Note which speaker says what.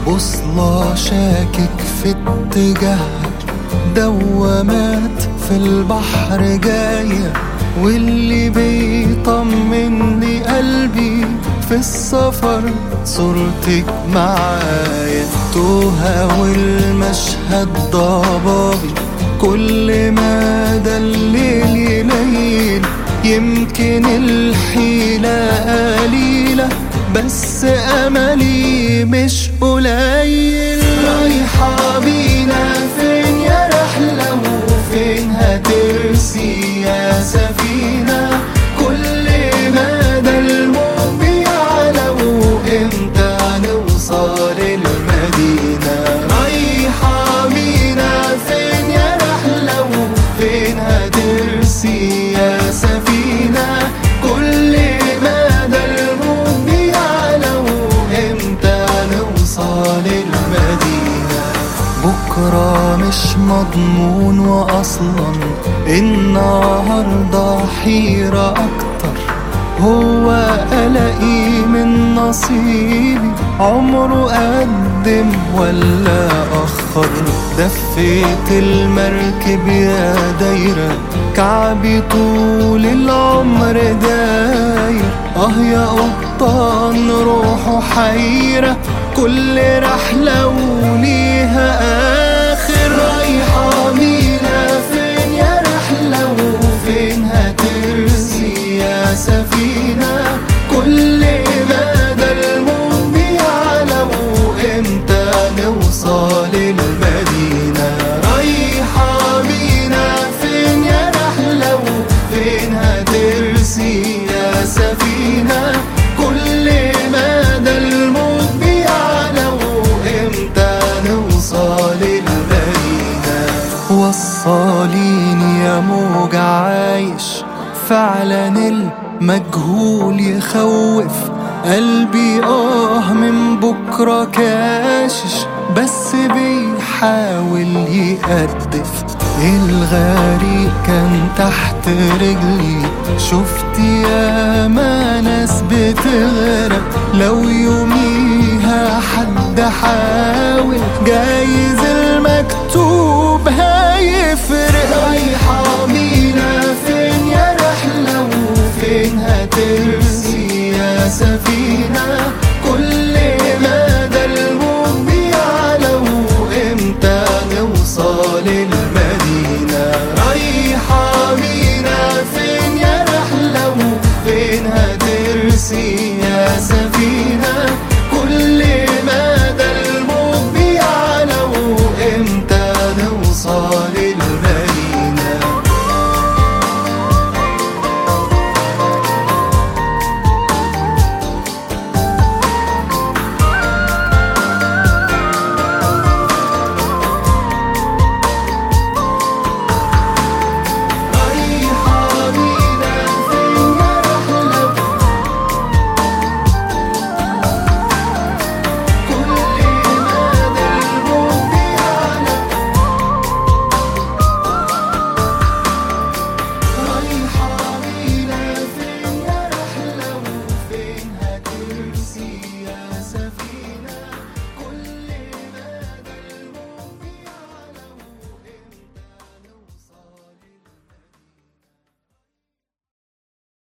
Speaker 1: بوصلة شاكك في اتجاهها، دوامات في البحر جاية، واللي بيطمني قلبي في السفر صورتك معايا. توها والمشهد ضبابي، كل ما ده الليل يليل، يمكن الحيلة قليلة بس أملي مش قليل. رايحة بينا فين يا رحلة، وفين هترسي يا سفينة؟ كل ما ده الموج بيعلى، وإمتى نوصل المدينة؟ رايحة بينا فين يا رحلة، وفين هترسي يا سفينة؟ كل ما ده الموج بيعلى، وإمتى نوصل المدينة؟ بكرة مش مضمون، وأصلا النهاردة حيرة أكتر. هو قلقي من نصيبي، عمره قدم ولا أخر؟ دفيت المركب يا دايرة، كعبي طول العمر داير. يا قبطان روحه حيرة، كل رحلة وليها آخر. رايحة بينا فين يا رحلة، وفين هترسي يا سفينة؟ كل ما ده الموج بيعلى، وإمتى نوصل المدينة؟ رايحة بينا فين يا رحلة، وفين هترسي يا سفينة؟ كل ما ده الموج بيعلى، وإمتى نوصل المدينة؟ وصليني يا موج عايش، فعلا المجهول يخوف قلبي. من بكرة كاشش بس بيحاول يقدف. الغريق كان تحت رجلي، شفت ياما ناس بتغرق. لو يوميها حد حاول جاي